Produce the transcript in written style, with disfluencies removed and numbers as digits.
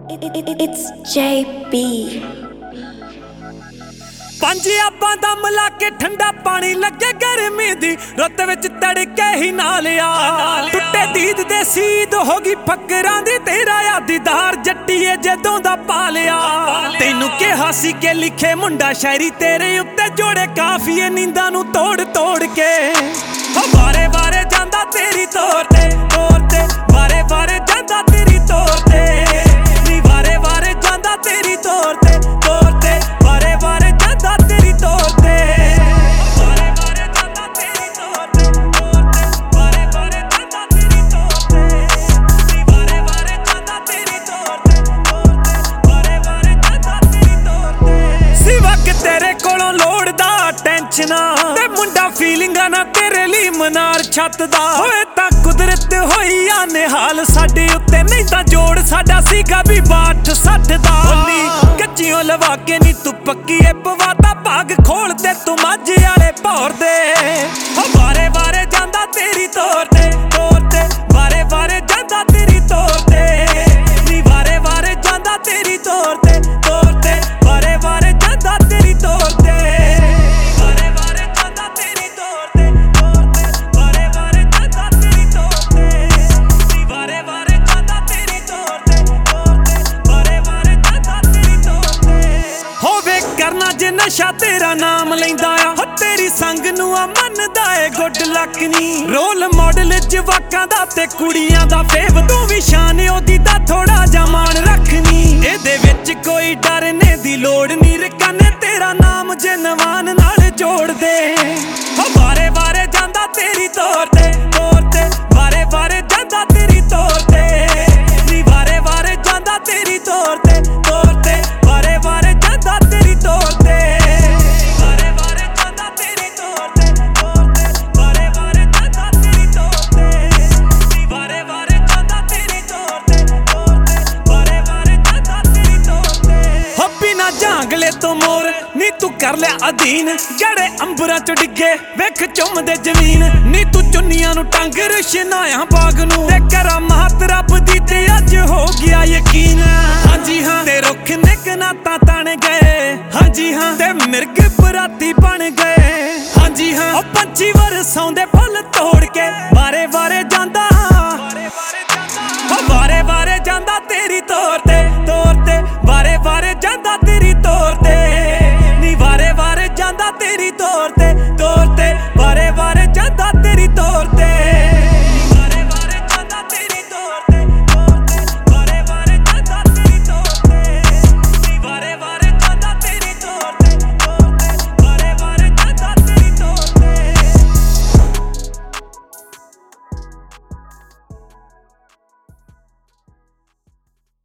It's JB। पंज आपां दा मिला के ठंडा पानी लगे गर्मी दी रुत विच तड़के ही नाल आ टुटे दीद दे सीद होगी फकरां दी तेरा यादीदार जट्टीए जदों दा पालिया तैनू कहा सी के लिखे मुंडा शायरी तेरे उत्ते जोड़े काफिए नींदां नू तोड़ तोड़ के बारे बारे जांदा तेरी तोर ते बारे बारे जांदा तेरी तोर ते नी बारे बारे जांदा तेरी तोर ते बारे बारे जांदा तेरी तोर ते बारे बारे जांदा तेरी तोर ते बारे बारे जांदा तेरी तोर ते नी बारे बारे जांदा तेरी तोर ते बारे बारे जांदा तेरी तोर ते सिवा कि तेरे कोलों लोड़दा टेंशना ते मुंडा फीलिंगां ना तेरे ਲਈ ਮਨਾਰ ਛੱਤ ਦਾ ਹੋਏ ਤਾਂ ਕੁਦਰਤ ਹੋਈ ਆ ਨਿਹਾਲ ਸਾਡੇ ਉੱਤੇ ਨਹੀਂ ਤਾਂ ਜੋੜ ਸਾਡਾ ਸੀਗਾ ਵੀ 62 ਦਾ ਹੋਲੀ ਕੱਚੀਆਂ ਲਵਾ ਕੇ ਨੀ ਤੂੰ ਪੱਕੀ ਏ ਪਵਾਤਾ ਭਾਗ ਖੋਲ ਤੇ ਤੂੰ ਮਾਝੇ ਵਾਲੇ ਭੌਰ ਦੇ ਬਾਰੇ ਬਾਰੇ ਜਾਂਦਾ ਤੇਰੀ ਤੋਰ ਤੇ ਬਾਰੇ ਬਾਰੇ ਜਾਂਦਾ ਤੇਰੀ ਤੋਰ ਤੇ ਨੀ ਬਾਰੇ ਬਾਰੇ ਜਾਂਦਾ ਤੇਰੀ ਤੋਰ ਤੇ ਬਾਰੇ ਬਾਰੇ ਜਾਂਦਾ ਤੇਰੀ ਤੋਰ ਤੇ करना जे नशा तेरा नाम लैंदा आ तेरी संग नू आ मनदा ए गुड लक नी रोल मॉडल जवाकां दा ते कुड़ियां दा फेव तू भी शान ओदी दा थोड़ा जा मान रखनी एदे विच कोई डरने दी लोड़ नी रकाने तेरा नाम जे नवान नाल जोड़ दे बारे बारे जांदा तेरी तोर ते बारे बारे जांदा तेरी तोर ते नी बारे बारे जांदा तेरी तोर ते बारे बारे जांदा तेरी तोर ते बारे बारे जांदा तेरी तोर ते बारे बारे जांदा तेरी तोर ते नी बारे बारे जांदा तेरी तोर ते बारे बारे जांदा तेरी तोर ते हो बिना जांगले तो मोर नी तू कर ले अधीन जड़े अंबरां चों डिगे वेख चुमदे जमीन नी तू चुन्नियां नू टंग रशनाया बाग नू ते करा महत रब दी ते अज हो गया यकीन हां जी हां ते रुख निकनाता तण गए हां जी हां ते मिर्ग बराती बन गए हां जी हां ओ पंछी वरसों दे फल तोड़ के